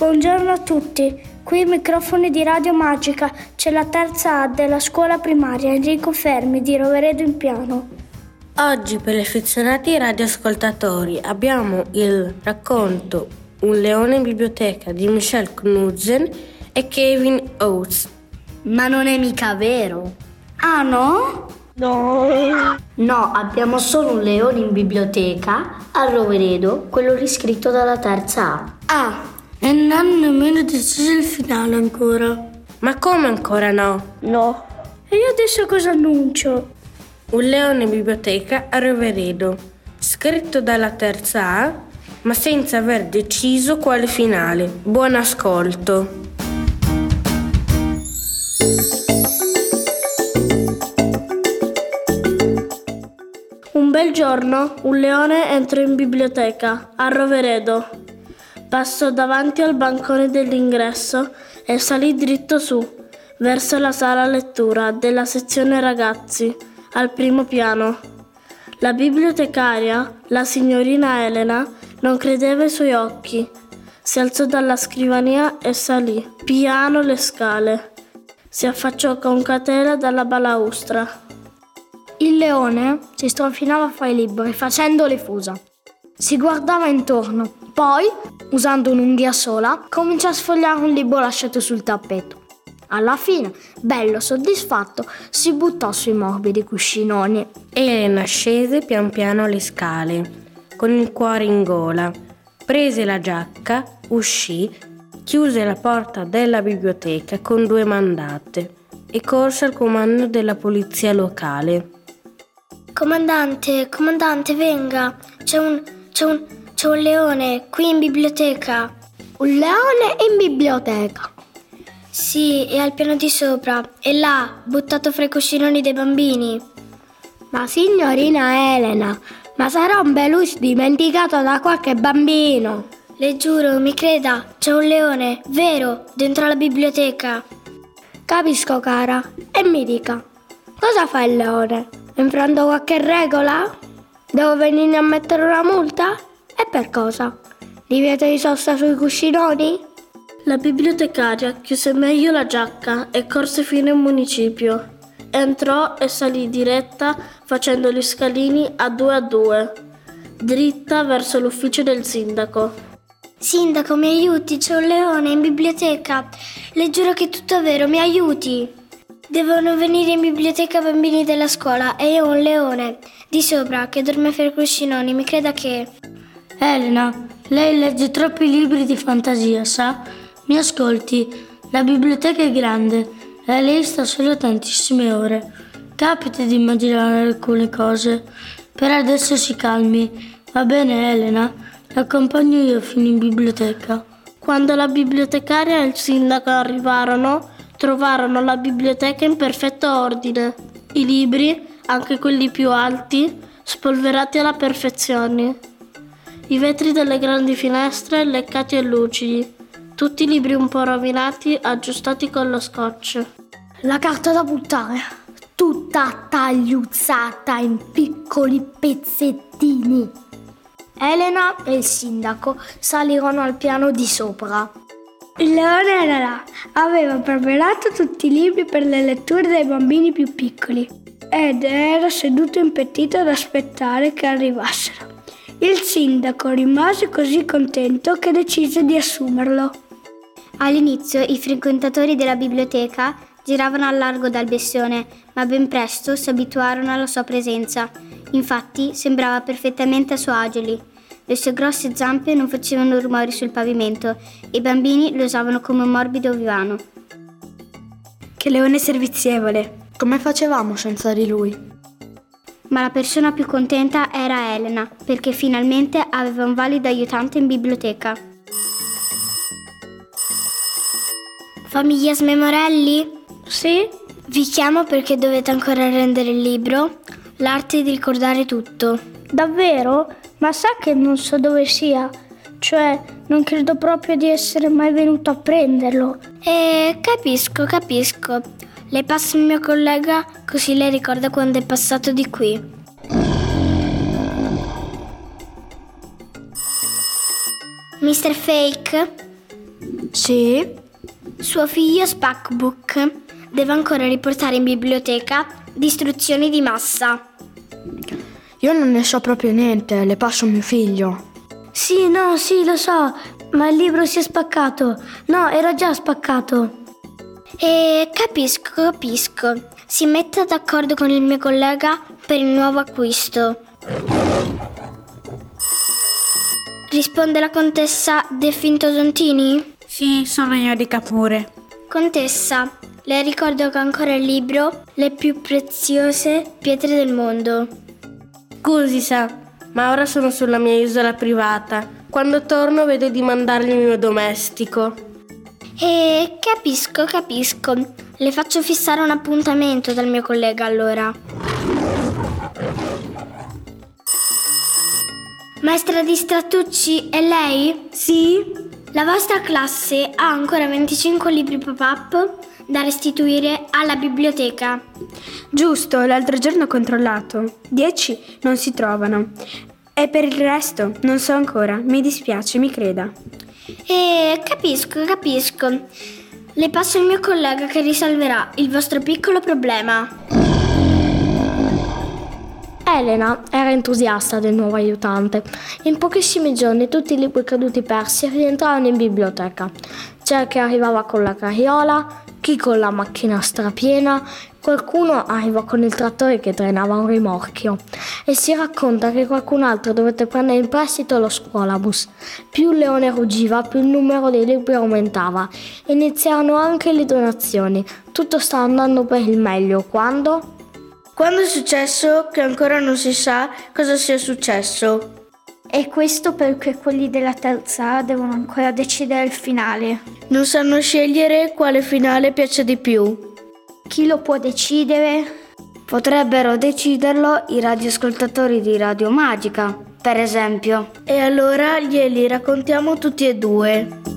Buongiorno a tutti, qui i microfoni di Radio Magica, c'è la terza A della scuola primaria Enrico Fermi di Roveredo in Piano. Oggi per gli affezionati radioascoltatori abbiamo il racconto Un leone in biblioteca di Michelle Knudsen e Kevin Oates. Ma non è mica vero? Ah no? No, abbiamo solo un leone in biblioteca a Roveredo, quello riscritto dalla terza A. Ah, e non hanno nemmeno deciso il finale ancora. Ma come ancora no? No. E io adesso cosa annuncio? Un leone in biblioteca a Roveredo, scritto dalla terza A, ma senza aver deciso quale finale. Buon ascolto. Un bel giorno un leone entrò in biblioteca a Roveredo. Passò davanti al bancone dell'ingresso e salì dritto su, verso la sala lettura della sezione ragazzi, al primo piano. La bibliotecaria, la signorina Elena, non credeva ai suoi occhi. Si alzò dalla scrivania e salì, piano le scale. Si affacciò con cautela dalla balaustra. Il leone si strofinava fra i libri facendo le fusa. Si guardava intorno, poi, usando un'unghia sola, cominciò a sfogliare un libro lasciato sul tappeto. Alla fine, bello soddisfatto, si buttò sui morbidi cuscinoni. Elena scese pian piano le scale, con il cuore in gola, prese la giacca, uscì, chiuse la porta della biblioteca con 2 mandate e corse al comando della polizia locale. Comandante, venga, c'è un leone qui in biblioteca. Un leone in biblioteca? Sì, è al piano di sopra, è là, buttato fra i cuscinoni dei bambini. Ma signorina Elena, ma sarà un belus dimenticato da qualche bambino? Le giuro, mi creda, c'è un leone, vero, dentro la biblioteca. Capisco, cara, e mi dica, cosa fa il leone? Infrando qualche regola? Devo venire a mettere una multa? E per cosa? Divieto di sosta sui cuscinoni? La bibliotecaria chiuse meglio la giacca e corse fino in municipio. Entrò e salì diretta facendo gli scalini a 2, dritta verso l'ufficio del sindaco. Sindaco, mi aiuti, c'è un leone in biblioteca. Le giuro che è tutto vero, mi aiuti. Devono venire in biblioteca bambini della scuola e io ho un leone di sopra che dorme fra i cuscinoni, mi creda che... Elena, lei legge troppi libri di fantasia, sa? Mi ascolti, la biblioteca è grande e lei sta solo tantissime ore. Capita di immaginare alcune cose. Per adesso si calmi. Va bene, Elena? L'accompagno io fino in biblioteca. Quando la bibliotecaria e il sindaco arrivarono, trovarono la biblioteca in perfetto ordine. I libri, anche quelli più alti, spolverati alla perfezione. I vetri delle grandi finestre leccati e lucidi. Tutti i libri un po' rovinati, aggiustati con lo scotch. La carta da buttare, tutta tagliuzzata in piccoli pezzettini. Elena e il sindaco salirono al piano di sopra. Il leone era là, aveva preparato tutti i libri per le letture dei bambini più piccoli ed era seduto impettito ad aspettare che arrivassero. Il sindaco rimase così contento che decise di assumerlo. All'inizio i frequentatori della biblioteca giravano a largo dal bestione, ma ben presto si abituarono alla sua presenza. Infatti sembrava perfettamente a suo agio lì. Le sue grosse zampe non facevano rumori sul pavimento e i bambini lo usavano come un morbido divano. Che leone servizievole! Come facevamo senza di lui? Ma la persona più contenta era Elena, perché finalmente aveva un valido aiutante in biblioteca. Famiglia Smemorelli? Sì? Vi chiamo perché dovete ancora rendere il libro L'arte di ricordare tutto. Davvero? Ma sa che non so dove sia? Cioè, non credo proprio di essere mai venuto a prenderlo. Capisco. Le passo il mio collega così lei ricorda quando è passato di qui. Mr. Fake? Sì. Suo figlio Spackbook deve ancora riportare in biblioteca distruzioni di massa. Io non ne so proprio niente, le passo a mio figlio. Sì, lo so, ma il libro si è spaccato. No, era già spaccato. Capisco. Si metta d'accordo con il mio collega per il nuovo acquisto. Risponde la contessa De Fintosontini? Sì, sono io di Capure. Contessa, le ricordo che ho ancora il libro Le più preziose pietre del mondo. Scusi, sa, ma ora sono sulla mia isola privata. Quando torno vedo di mandargli il mio domestico. Capisco. Le faccio fissare un appuntamento dal mio collega allora. Maestra di Strattucci, è lei? Sì? La vostra classe ha ancora 25 libri pop-up da restituire alla biblioteca. Giusto, l'altro giorno ho controllato. 10 non si trovano. E per il resto non so ancora. Mi dispiace, mi creda. Capisco. Le passo il mio collega che risolverà il vostro piccolo problema. Elena era entusiasta del nuovo aiutante. In pochissimi giorni tutti i libri caduti persi rientravano in biblioteca. C'era chi arrivava con la carriola, chi con la macchina strapiena, qualcuno arrivò con il trattore che trainava un rimorchio. E si racconta che qualcun altro dovette prendere in prestito lo scuolabus. Più il leone ruggiva, più il numero dei libri aumentava. Iniziarono anche le donazioni. Tutto stava andando per il meglio quando è successo che ancora non si sa cosa sia successo. E questo perché quelli della terza A devono ancora decidere il finale. Non sanno scegliere quale finale piace di più. Chi lo può decidere? Potrebbero deciderlo i radioascoltatori di Radio Magica, per esempio. E allora glieli raccontiamo tutti e due.